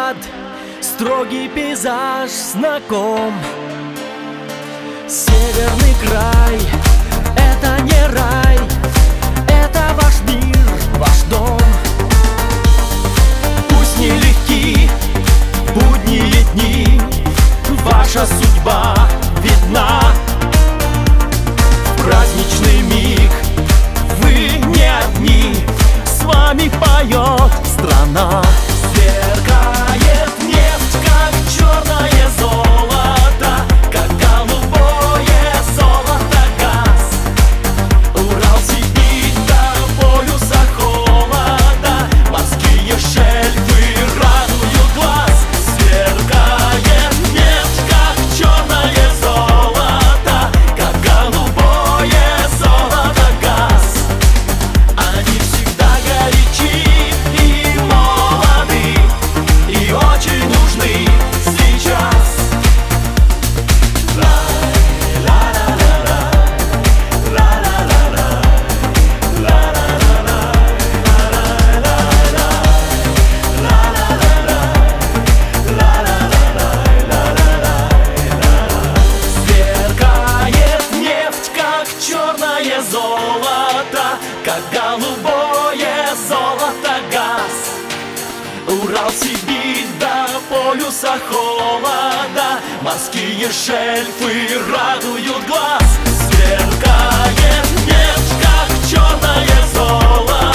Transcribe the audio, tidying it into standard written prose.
взгляд, строгий пейзаж знаком. Северный край — это не рай, это ваш мир, ваш дом. Пусть нелегки будние дни, ваша судьба видна. В праздничный миг вы не одни, с вами поет страна. Сверкает нефть, как черное золото, как голубое золото газ. Урал, Сибирь до полюса холода, морские шельфы радуют глаз. Сверкает нефть, как черное золото, как голубое золото газ. Они всегда горячи и молоды, и очень нужны сейчас. Сверкает нефть, как черное золото, как голубое золото газ. Урал, Сибирь до полюса холода, морские шельфы радуют глаз. Сверкает нефть, как черное золото,